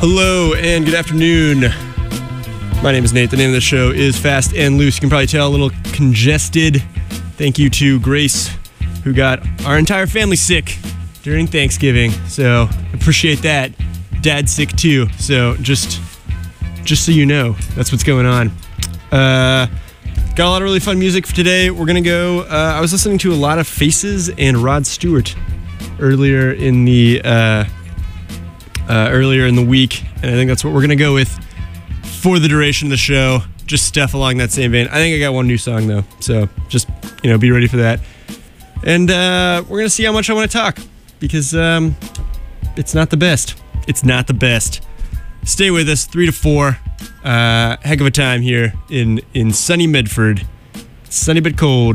Hello and good afternoon. My name is Nate. The name of the show is Fast and Loose. You can probably tell a little congested. Thank you to Grace, who got our entire family sick during Thanksgiving. So appreciate that. Dad's sick too. So just so you know, that's what's going on. Got a lot of really fun music for today. We're gonna go. I was listening to a lot of Faces and Rod Stewart earlier in the week, and I think that's what we're gonna go with for the duration of the show. Just stuff along that same vein. I think I got one new song though, so just be ready for that. And we're gonna see how much I want to talk, because it's not the best. It's not the best. Stay with us, 3 to 4. Heck of a time here in sunny Medford. Sunny but cold.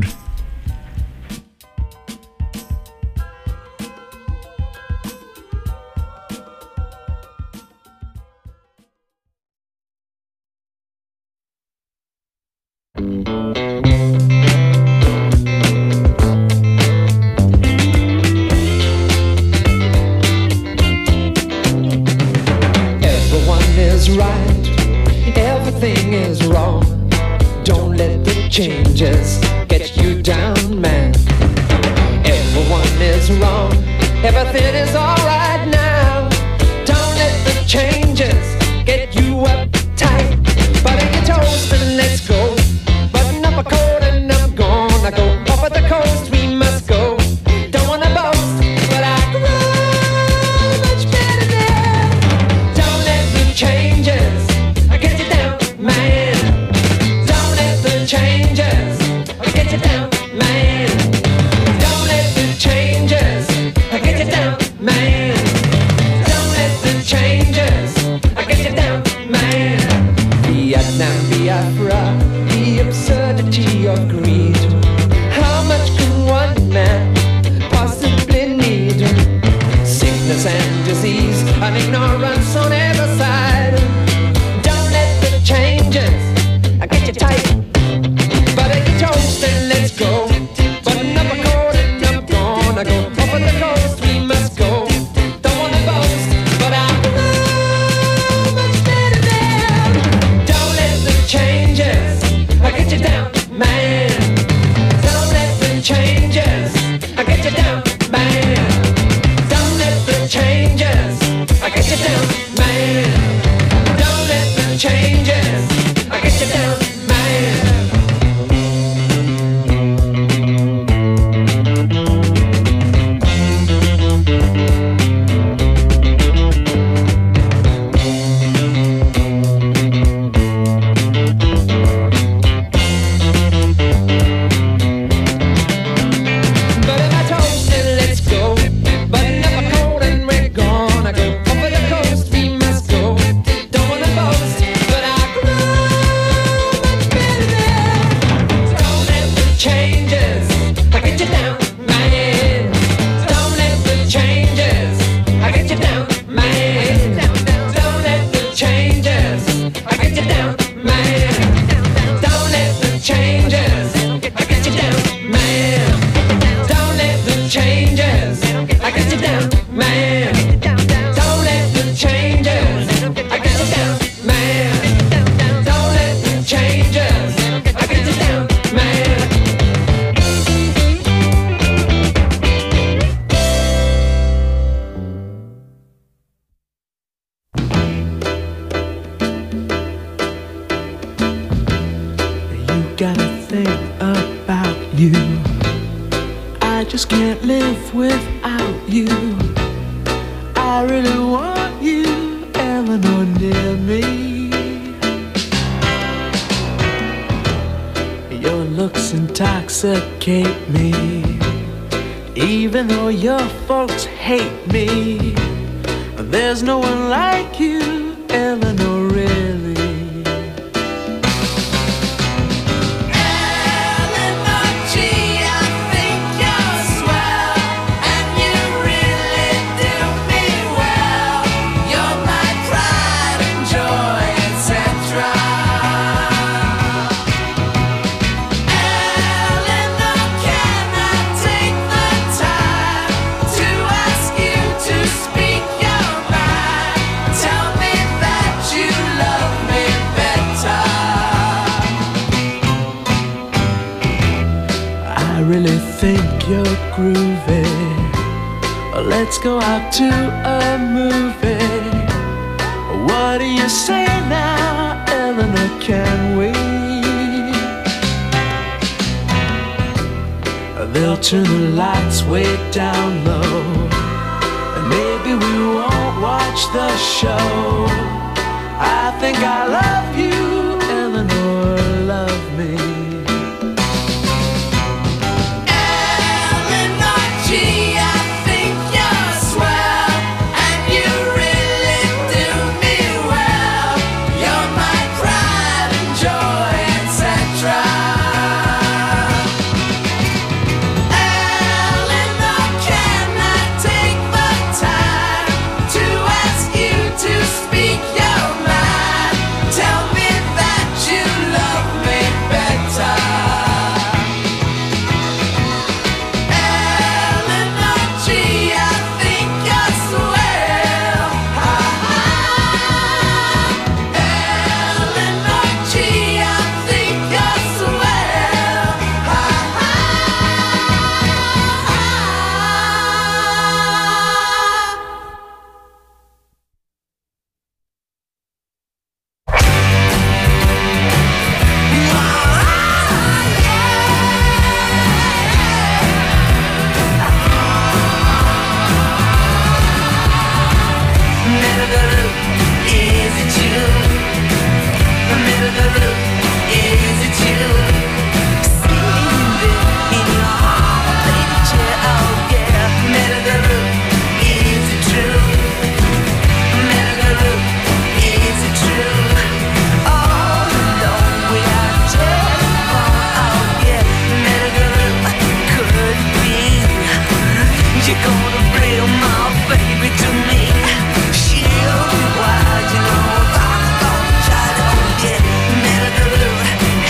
Changes get you down, man. Everyone is wrong. Everything is alright now. Don't let the changes get you uptight. Butter your toast and let's go. Button up a coat and I'm gonna go. Off at the coast we must go. Don't wanna boast, but I grow much better there. Don't let the changes get you down, man. Don't let the changes get you down, man. Don't let the changes get you down, man. Don't let the changes get you down, man. Vietnam, Biafra, the absurdity of greed. How much can one man possibly need? Sickness and disease and ignorance on every side. Don't let the changes get you tight. Toast and let's go. Button up a coat and I'm gonna go. Over the coast we must go. Don't wanna boast, but I know much better there. Don't let the changes get you down, man. Don't let the changes get you down, man. Don't let the changes get you down, man. Don't let the changes get you down, man. Intoxicate me, even though your folks hate me. There's no one like you, Eleanor, really. Tell me you're groovy. Let's go out to a movie. What do you say now, Eleanor, can we? They'll turn the lights way down low, and maybe we won't watch the show. I think I love you, Eleanor, love me. Eleanor G, I think you're swell, and you really do me well. You're my pride and joy, etc. Eleanor, can I take the time to ask you to speak your mind? Tell me that you love me better. Eleanor G, I think you're swell. Ha ha. Eleanor G, I think you're swell. Ha ha. Is it you? Is it you? Sleeping in your heart, baby chair, oh yeah. Is it true? Is it true? All alone we are telephone, oh yeah. Could it be you're gonna bring my baby to me? She'll be wild, you know. I don't try to, oh yeah.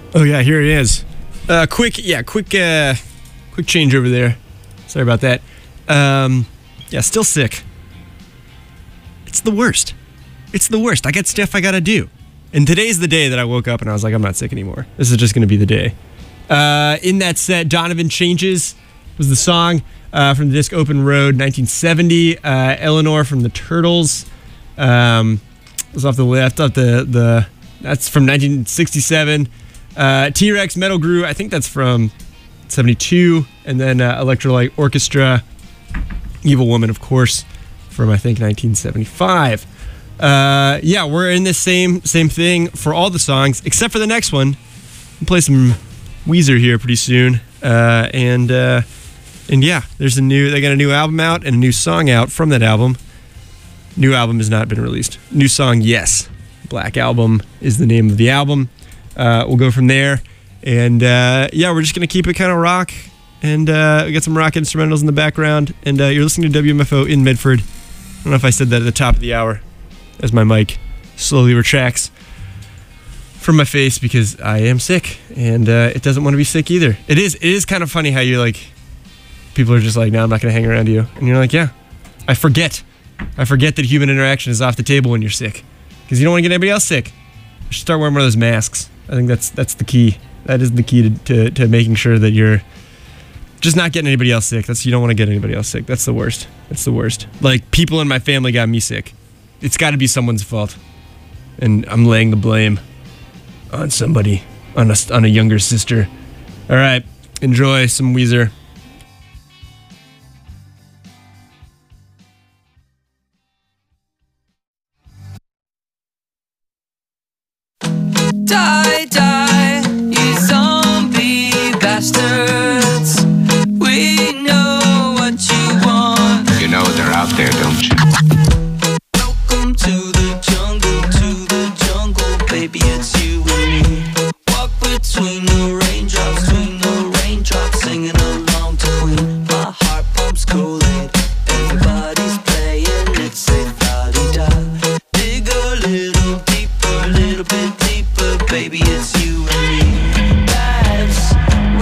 Oh yeah, here he is. Quick change over there. Sorry about that. Yeah, still sick. It's the worst. I got stuff I gotta do. And today's the day that I woke up and I was like, I'm not sick anymore. This is just gonna be the day. In that set, Donovan Changes was the song from the disc Open Road, 1970. Eleanor from the Turtles was off the left. That's from 1967. T-Rex, Metal Grew, I think that's from 72. And then Electrolyte Orchestra, Evil Woman, of course, from I think 1975. Yeah, we're in this same thing for all the songs except for the next one. We'll play some Weezer here pretty soon, and yeah, they got a new album out and a new song out from that album. New album has not been released. New song, yes. Black Album is the name of the album. We'll go from there, and yeah, we're just gonna keep it kind of rock, and we got some rock instrumentals in the background, and you're listening to WMFO in Medford. I don't know if I said that at the top of the hour, as my mic slowly retracts from my face because I am sick, and it doesn't want to be sick either. It is kind of funny how you're like, people are just like, no, I'm not going to hang around you. And you're like, yeah, I forget that human interaction is off the table when you're sick because you don't want to get anybody else sick. You should start wearing one of those masks. I think that's the key. That is the key to making sure that you're just not getting anybody else sick. You don't want to get anybody else sick. That's the worst. Like, people in my family got me sick. It's got to be someone's fault. And I'm laying the blame on somebody, on a younger sister. All right, enjoy some Weezer. Die, you zombie bastards. We know what you want. You know they're out there, don't you? Welcome to the jungle, baby, it's you and me. Walk between the raindrops, singing along to Queen. My heart pumps Kool-Aid, everybody's playing, it's a la-di-da. Dig a little bit deeper, baby, it's you and me. That's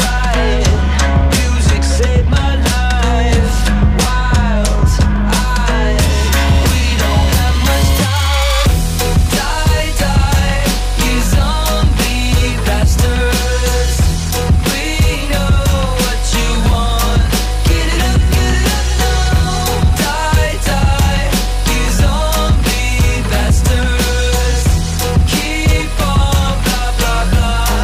right, music saved my life. Wild eyes, we don't have much time. Die, you zombie bastards. We know what you want. Get it up now. Die, you zombie bastards. Keep on blah blah blah.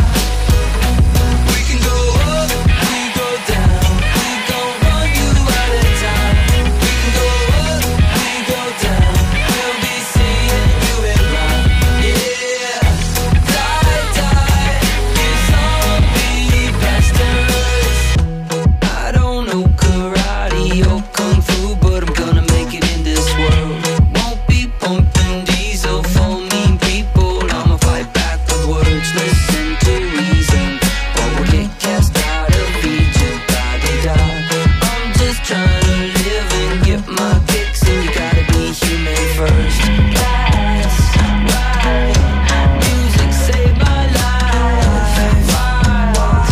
We can go up, we go down. We gon' run you out of town. We can go up, we go down. We'll be seeing you around. Yeah. Die, you zombie bastards. I don't know karate or kung fu, but I'm gonna make it in this world. Won't be pumping diesel for mean people. I'ma fight back with words. Listen to reason, or we'll get cast out of Egypt. Da-di-da. I'm just trying to live and get my kicks, and you gotta be human first. That's right. Music saved my life. Wild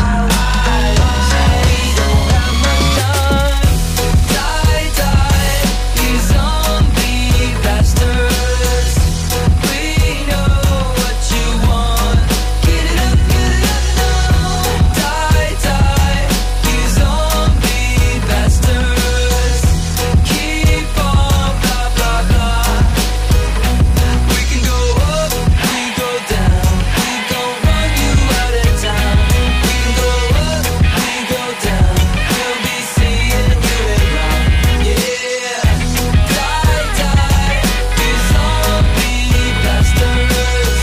eyes, we don't have much time. Die, you zombie bastards. We know what you want. Get it up now. Die, you zombie bastards. Keep on blah blah blah. We can go up, we go down. We gon' run you out of town. We can go up, we go down. We'll be seeing you around. Yeah. Die, you zombie bastards.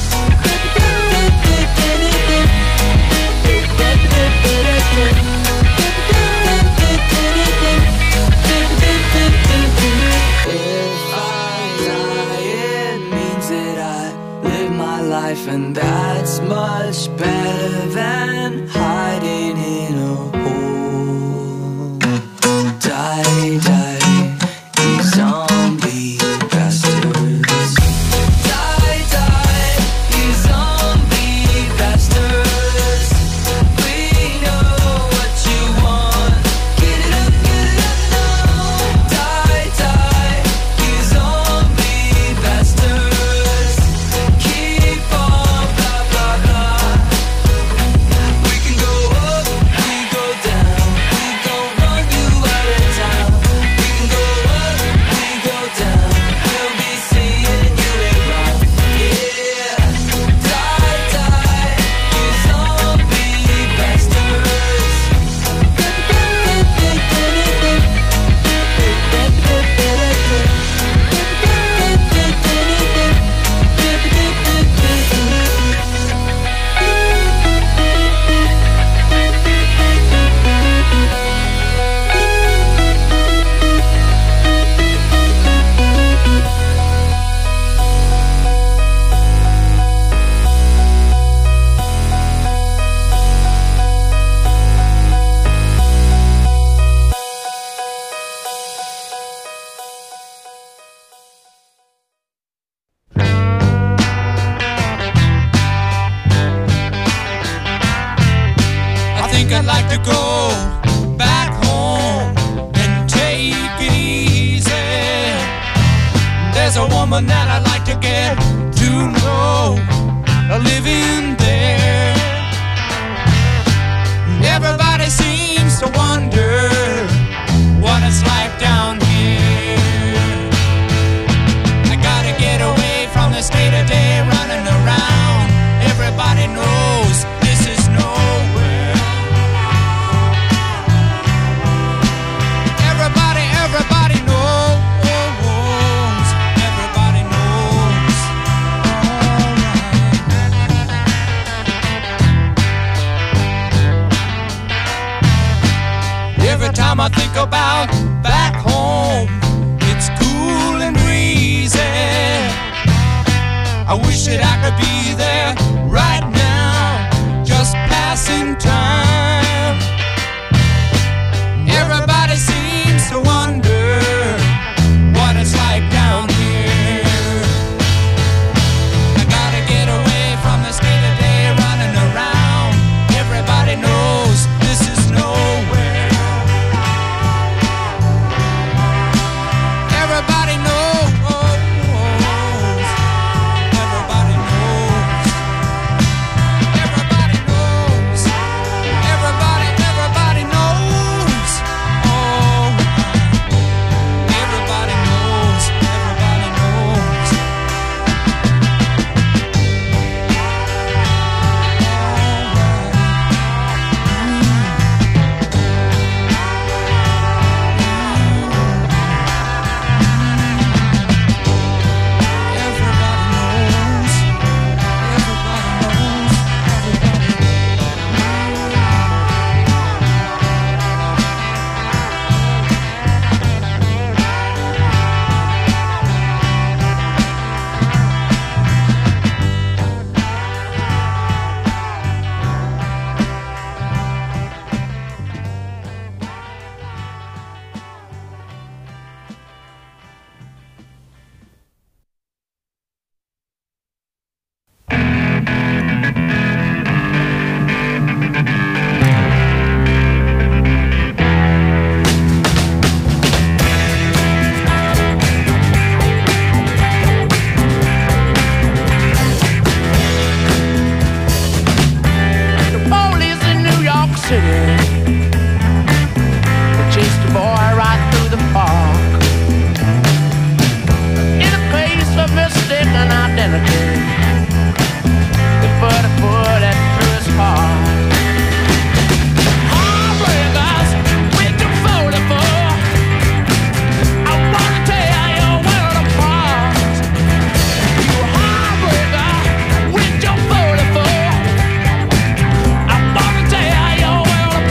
If I die, it means that I live my life, and that's much better than hiding in a hole. Die, you zombie bastards. Die, you zombie bastards. I'd like to go back home and take it easy. There's a woman that I'd like to get to know, living there. Everybody seems to wonder what it's like down here. I gotta get away from the state of day running around. Everybody knows this is nowhere. Everybody knows. Everybody knows. Alright. Every time I think about back home, it's cool and breezy. I wish that I could be there right now, just passing time. Everybody seems to wonder what it's like down here. I gotta get away from the state of day running around. Everybody knows this is nowhere. Everybody knows. Everybody knows. Everybody knows. Everybody knows. Oh, everybody knows. Everybody knows. The police in New York City, they chased a boy right through the park. In a case of mistaken identity, they put a bullet through his heart. Heartbreakers with your 44, I wanna tear your world apart. You heartbreaker with your 44, I wanna tear your world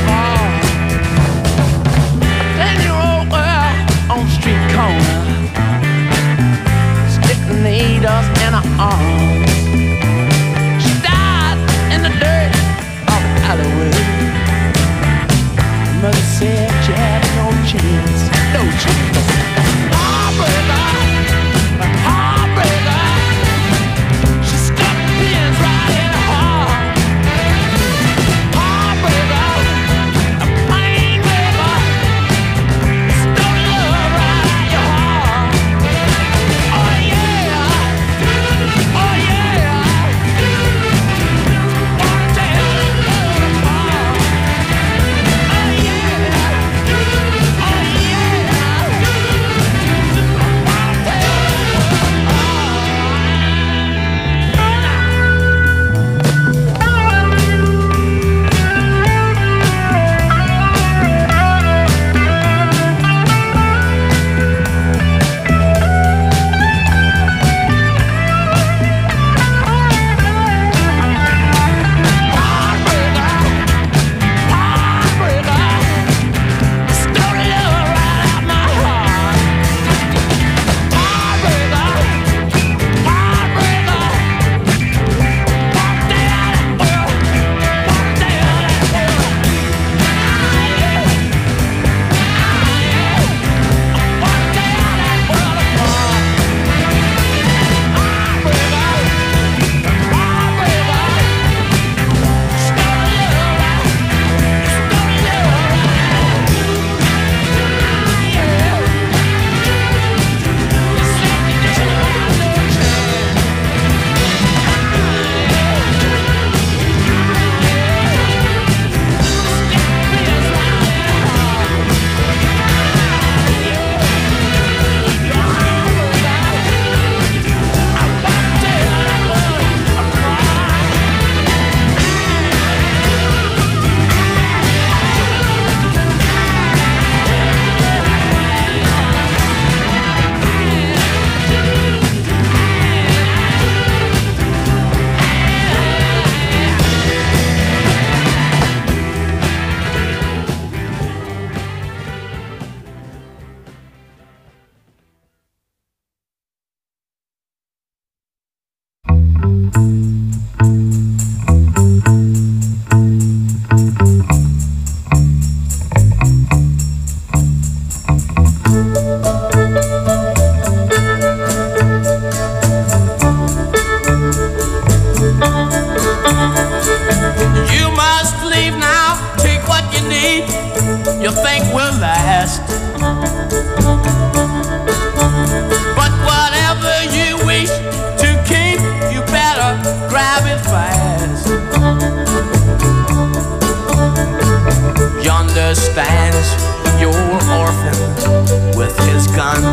understands you're orphan with his gun,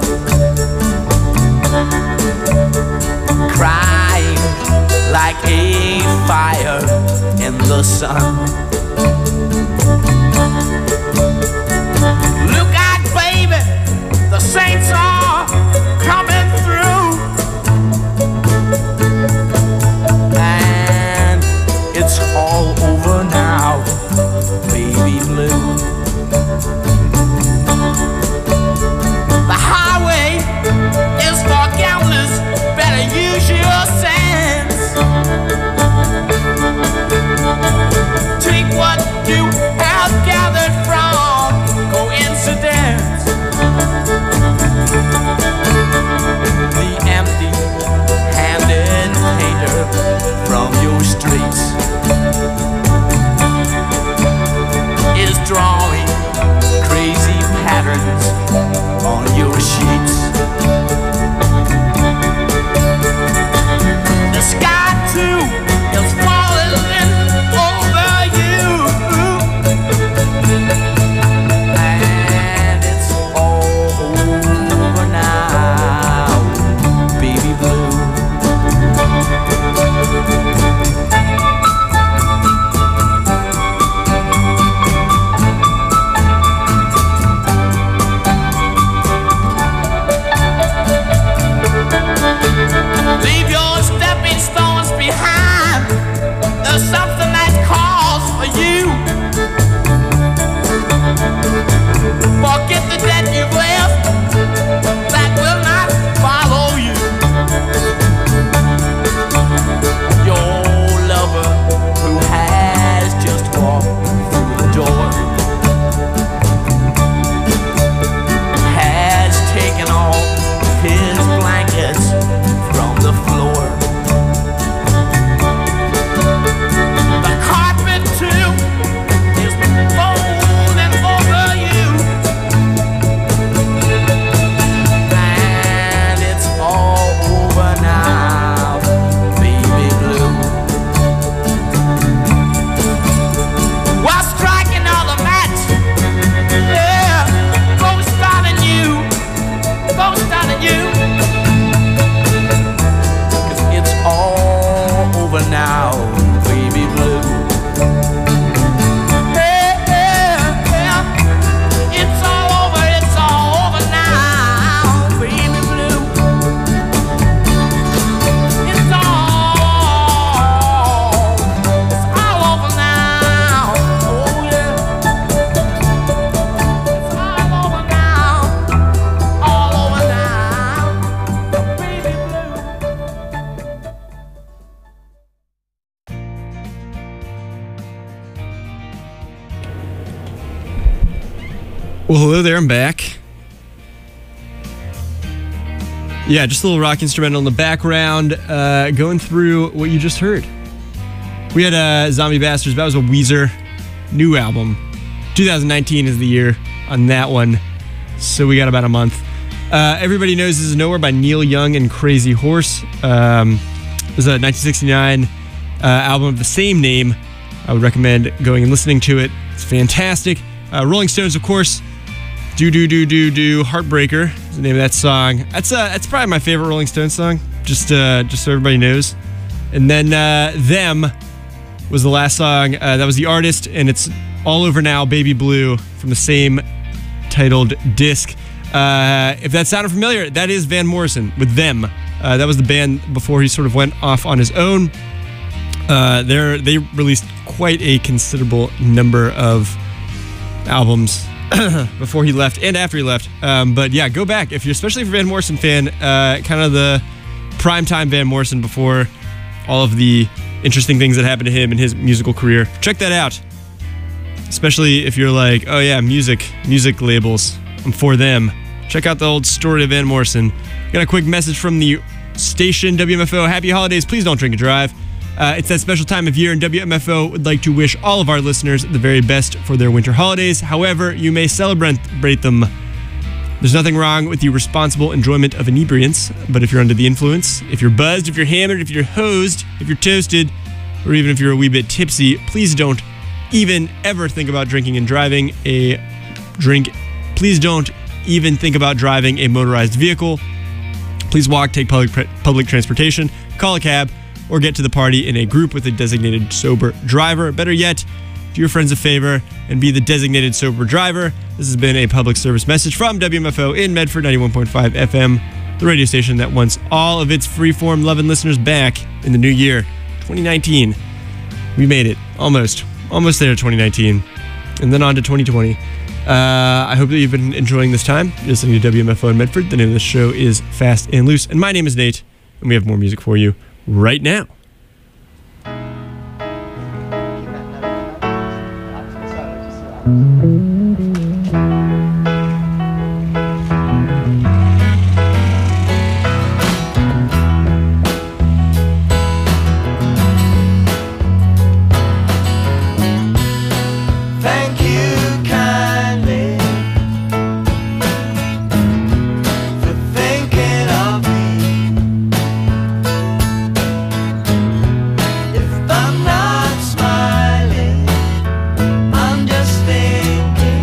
crying like a fire in the sun. Look out, baby, the saints are coming through, and it's all over now, baby blue. The highway is for gamblers, better use your sense. Take what you have gathered from coincidence. The empty-handed painter from your streets is drawing crazy patterns on your sheets. The sky too is falling over you, and it's all over now, baby blue. Leave your stepping stones behind. There's something that calls for you. Forget the debt you've left, that will not follow you. Your lover who has just walked through the door has taken all his blankets from the floor. The carpet too is folding over you, and it's all over now, baby blue. While striking all the match, yeah, ghost starting you, ghost starting you. It's all over now, baby blue. Hey, yeah, yeah. It's all over now, baby blue. It's all over now, oh yeah. It's all over now, baby blue. Well, hello there, I'm back. Yeah, just a little rock instrumental in the background, going through what you just heard. We had Zombie Bastards, that was a Weezer new album. 2019 is the year on that one, so we got about a month. Everybody Knows This Is Nowhere by Neil Young and Crazy Horse. It was a 1969 album of the same name. I would recommend going and listening to it. It's fantastic. Rolling Stones, of course. Do Heartbreaker is the name of that song. That's probably my favorite Rolling Stones song, just so everybody knows. And then Them was the last song. That was the artist, and it's All Over Now, Baby Blue, from the same titled disc. If that sounded familiar, that is Van Morrison with Them. That was the band before he sort of went off on his own. They released quite a considerable number of albums before he left and after he left. But yeah, go back especially if you're a Van Morrison fan, kind of the primetime Van Morrison before all of the interesting things that happened to him in his musical career. Check that out. Especially if you're like, oh yeah, music labels, I'm for them. Check out the old story of Van Morrison. Got a quick message from the station, WMFO. Happy holidays. Please don't drink and drive. It's that special time of year, and WMFO would like to wish all of our listeners the very best for their winter holidays. However, you may celebrate them. There's nothing wrong with the responsible enjoyment of inebriants, but if you're under the influence, if you're buzzed, if you're hammered, if you're hosed, if you're toasted, or even if you're a wee bit tipsy, please don't even ever think about drinking and driving a drink. Please don't even think about driving a motorized vehicle. Please walk, take public transportation, call a cab, or get to the party in a group with a designated sober driver. Better yet, do your friends a favor and be the designated sober driver. This has been a public service message from WMFO in Medford 91.5 FM, the radio station that wants all of its freeform loving listeners back in the new year, 2019. We made it. Almost there, 2019. And then on to 2020. I hope that you've been enjoying this time. You're listening to WMFO in Medford. The name of the show is Fast and Loose. And my name is Nate. And we have more music for you right now. Thank you kindly for thinking of me. If I'm not smiling, I'm just thinking.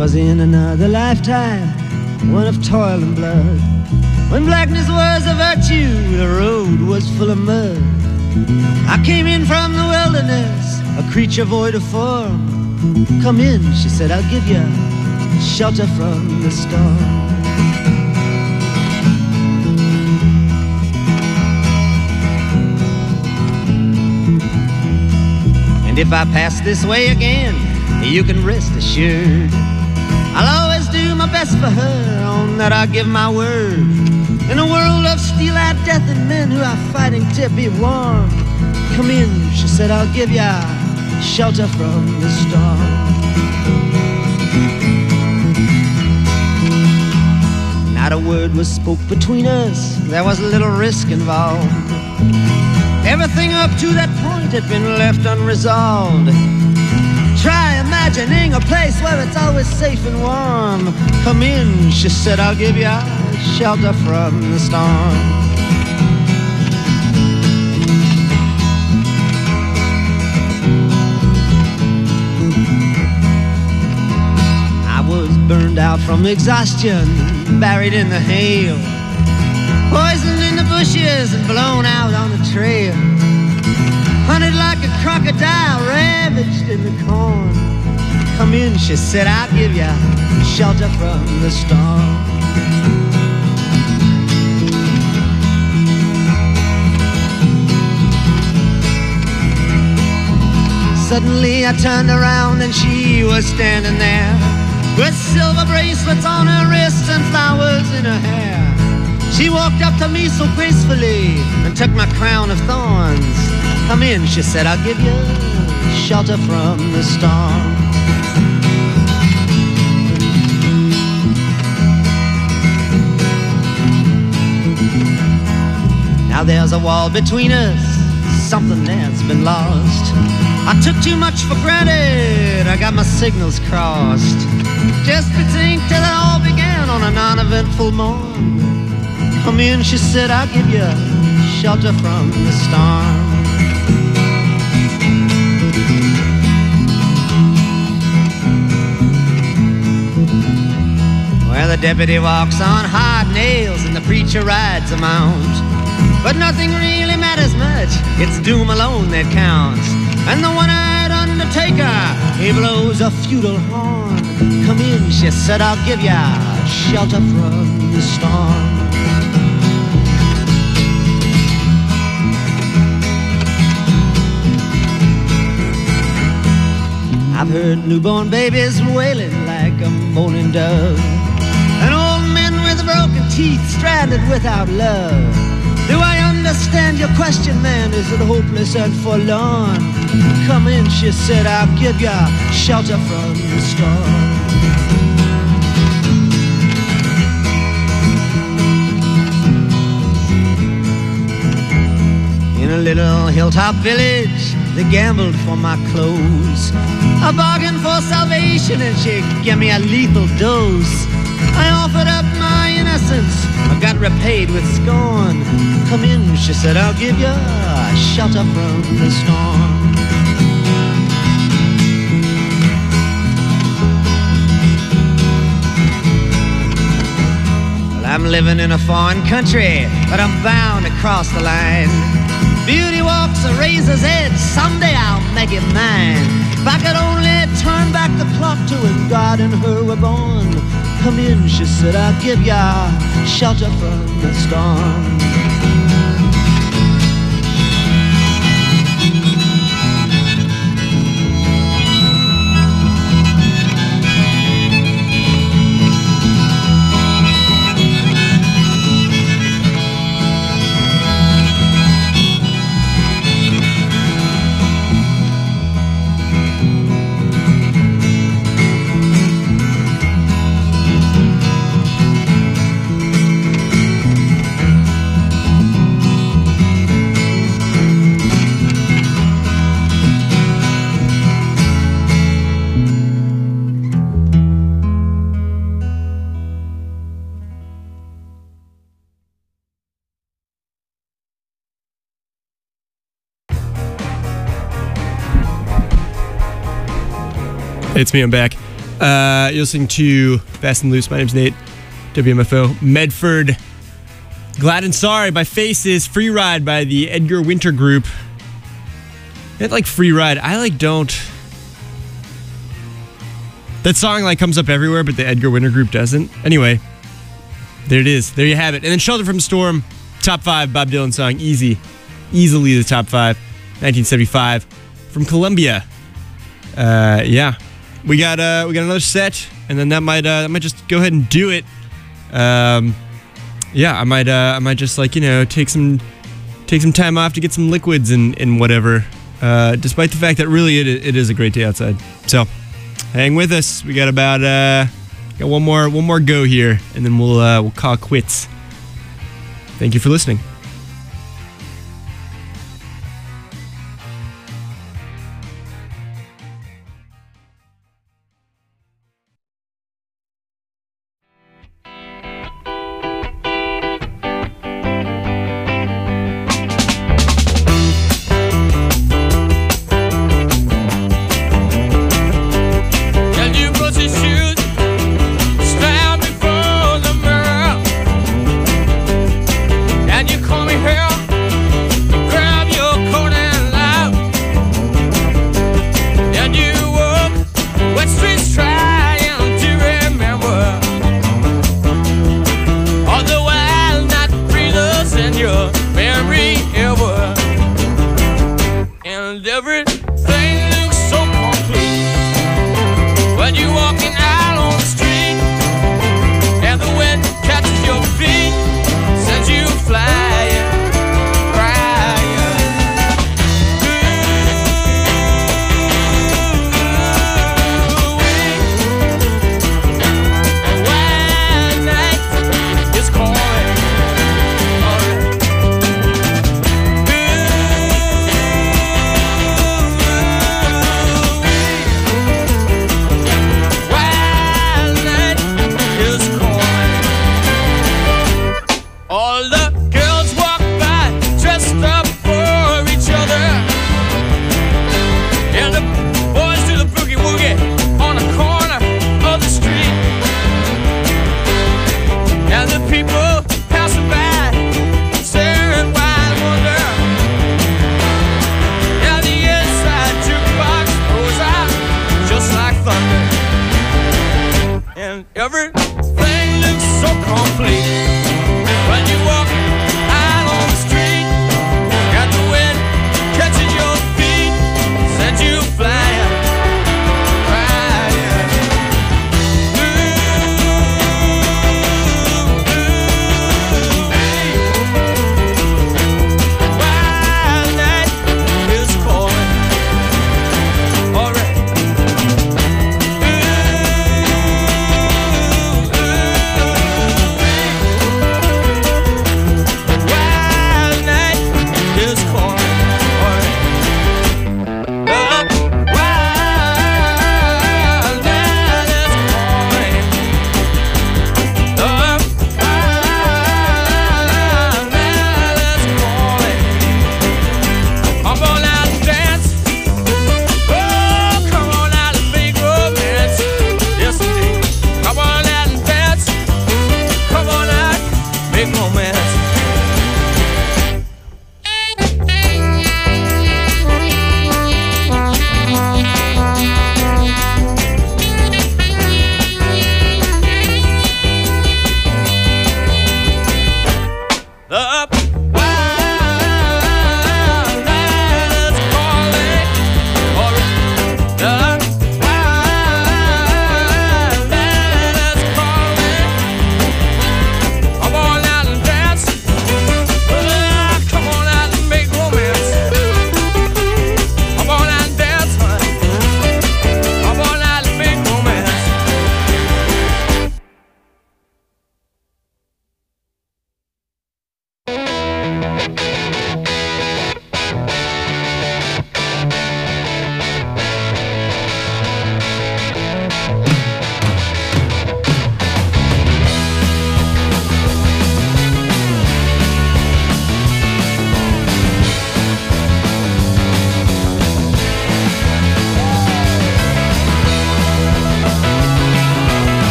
'twas in another lifetime, one of toil and blood. When blackness was a virtue, the road was full of mud. I came in from the wilderness, a creature void of form. Come in, she said, I'll give you shelter from the storm. And if I pass this way again, you can rest assured I'll always do my best for her, on that I give my word. In a world of steel-eyed death and men who are fighting to be warm, come in, she said, I'll give ya shelter from the storm. Not a word was spoke between us, there was little risk involved. Everything up to that point had been left unresolved. Try imagining a place where it's always safe and warm. Come in, she said, I'll give you shelter from the storm. I was burned out from exhaustion, buried in the hail, poisoned in the bushes and blown out on the trail. Hunted like a crocodile, ravaged in the corn. Come in, she said, I'll give you shelter from the storm. Suddenly I turned around and she was standing there, with silver bracelets on her wrists and flowers in her hair. She walked up to me so gracefully and took my crown of thorns. Come in, she said, I'll give you shelter from the storm. Now there's a wall between us, something that's been lost. I took too much for granted, I got my signals crossed. Just think till it all began on a non-eventful morn. Come in, she said, I'll give you shelter from the storm. Well, the deputy walks on hard nails and the preacher rides a mount. But nothing really matters much, it's doom alone that counts. And the one-eyed undertaker, he blows a feudal horn. Come in, she said, I'll give ya shelter from the storm. I've heard newborn babies wailing like a moaning dove, and old men with broken teeth stranded without love. Do I understand your question, man? Is it hopeless and forlorn? Come in, she said, I'll give ya shelter from the storm. In a little hilltop village, they gambled for my clothes. I bargained for salvation and she gave me a lethal dose. I offered up my innocence, I got repaid with scorn. Come in, she said, I'll give you shelter from the storm. Well, I'm living in a foreign country, but I'm bound to cross the line. Beauty walks a razor's edge, someday I'll make it mine. If I could only turn back the clock to when God and her were born. Come in, she said, I'll give ya shelter from the storm. It's me, I'm back. You're listening to Fast and Loose. My name's Nate. WMFO. Medford. Glad and Sorry by Faces. Free Ride by the Edgar Winter Group. I like Free Ride. I don't. That song comes up everywhere, but the Edgar Winter Group doesn't. Anyway, there it is. There you have it. And then Shelter from Storm, top 5 Bob Dylan song. Easily the top 5. 1975 from Columbia. Yeah. We got another set, and then that might just go ahead and do it. Yeah, I might just take some time off to get some liquids and whatever. Despite the fact that really it is a great day outside. So hang with us. We got got one more go here, and then we'll call quits. Thank you for listening.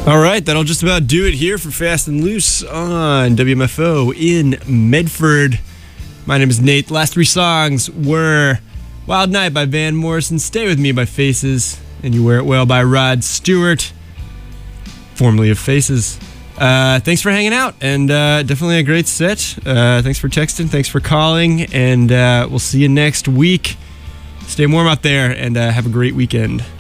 All right, that'll just about do it here for Fast and Loose on WMFO in Medford. My name is Nate. The last 3 songs were Wild Night by Van Morrison, Stay With Me by Faces, and You Wear It Well by Rod Stewart, formerly of Faces. Thanks for hanging out, and definitely a great set. Thanks for texting, thanks for calling, and we'll see you next week. Stay warm out there, and have a great weekend.